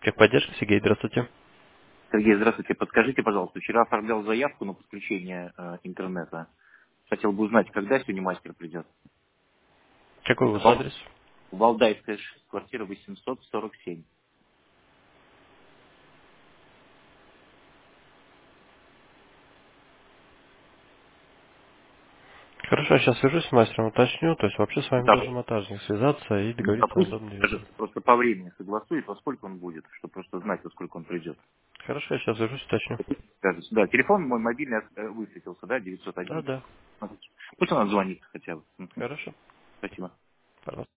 Техподдержка, Сергей, здравствуйте. Сергей, здравствуйте. Подскажите, пожалуйста, вчера оформлял заявку на подключение интернета. Хотел бы узнать, когда сегодня мастер придет. Какой у вас Вал- адрес? Валдайская, квартира 847. Хорошо, я сейчас свяжусь с мастером, уточню. То есть вообще с вами Да, должен монтажник связаться и да, договориться о пусть удобном даже вечере. просто по времени согласует, во сколько он будет, чтобы просто знать, во сколько он придет. Хорошо, я сейчас свяжусь, уточню. Скажите. Да, телефон мой мобильный высветился, да, Да, 911. да. Пусть он звонит хотя бы. Мгм. Хорошо. Спасибо. Пожалуйста.